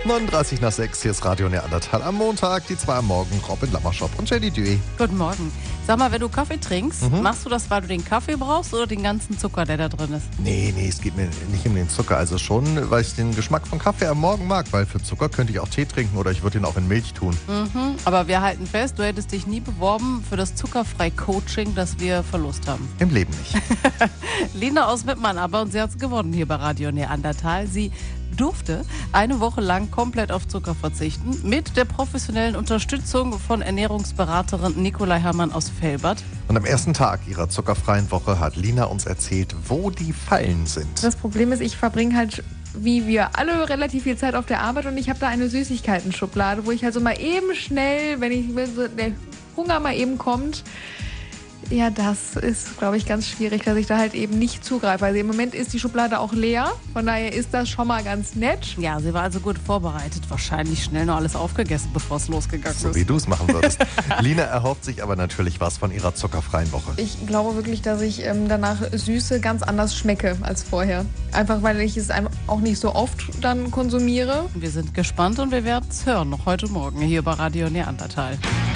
39 nach 6, hier ist Radio Neandertal am Montag, die 2 am Morgen, Robin Lammerschop und Jenny Dewey. Guten Morgen. Sag mal, wenn du Kaffee trinkst, machst du das, weil du den Kaffee brauchst oder den ganzen Zucker, der da drin ist? Nee, es geht mir nicht um den Zucker, also schon, weil ich den Geschmack von Kaffee am Morgen mag, weil für Zucker könnte ich auch Tee trinken oder ich würde ihn auch in Milch tun. Aber wir halten fest, du hättest dich nie beworben für das Zuckerfrei-Coaching, das wir verlost haben. Im Leben nicht. Lina aus Mettmann aber, und sie hat es gewonnen hier bei Radio Neandertal. Sie durfte eine Woche lang komplett auf Zucker verzichten, mit der professionellen Unterstützung von Ernährungsberaterin Nicolai Herrmann aus Velbert. Und am ersten Tag ihrer zuckerfreien Woche hat Lina uns erzählt, wo die Fallen sind. Das Problem ist, ich verbringe halt, wie wir alle, relativ viel Zeit auf der Arbeit und ich habe da eine Süßigkeiten-Schublade, wo ich halt so mal eben schnell, wenn der Hunger mal eben kommt, ja, das ist, glaube ich, ganz schwierig, dass ich da halt eben nicht zugreife. Also im Moment ist die Schublade auch leer, von daher ist das schon mal ganz nett. Ja, sie war also gut vorbereitet, wahrscheinlich schnell noch alles aufgegessen, bevor es losgegangen So ist. wie du es machen würdest. Lina erhofft sich aber natürlich was von ihrer zuckerfreien Woche. Ich glaube wirklich, dass ich danach Süße ganz anders schmecke als vorher. Einfach, weil ich es auch nicht so oft dann konsumiere. Wir sind gespannt und wir werden es hören, noch heute Morgen hier bei Radio Neandertal.